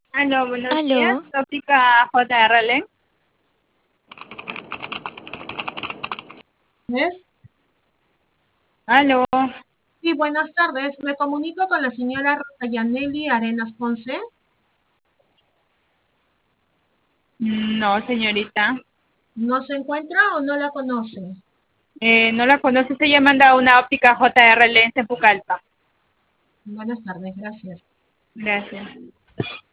Aló, buenos días. Aló, Óptica JRL. ¿Es? Aló. Sí, buenas tardes. Me comunico con la señora Rosa Yaneli Arenas Ponce. No, señorita. ¿No se encuentra o no la conoce? No la conoce. Estoy llamando a una óptica JRL en Tepucalpa. Buenas tardes, gracias. Gracias.